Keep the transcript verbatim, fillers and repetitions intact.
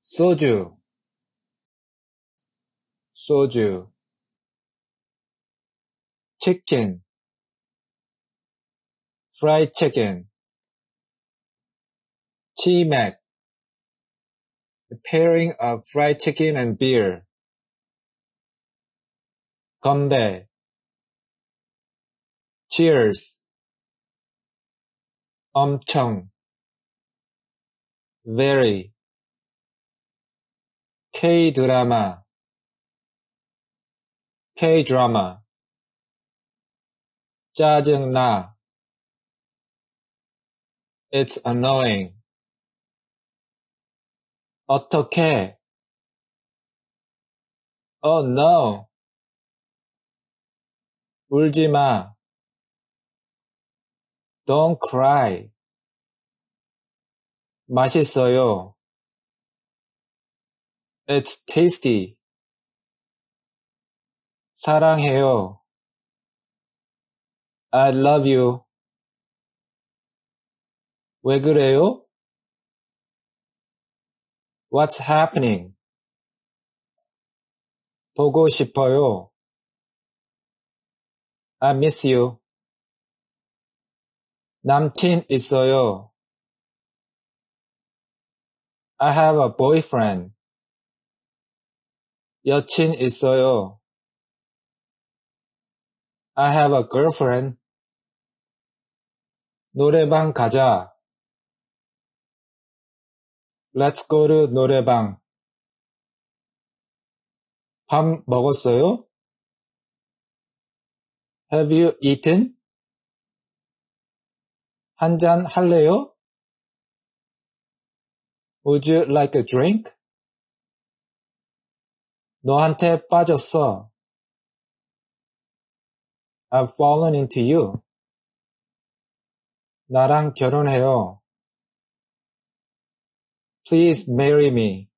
소주, 소주. chicken, fried chicken. 치맥, a pairing of fried chicken and beer. 건배, cheers. 엄청, very. K-드라마, K-drama. 짜증나, it's annoying. 어떡해, oh no. 울지마, don't cry. 맛있어요, it's tasty. 사랑해요, I love you. 왜 그래요? What's happening? 보고 싶어요, I miss you. 남친 있어요, I have a boyfriend. 여친 있어요, I have a girlfriend. 노래방 가자. Let's go to 노래방. 밥 먹었어요? Have you eaten? 한잔 할래요? Would you like a drink? 너한테 빠졌어. I've fallen into you. 나랑 결혼해요. Please marry me.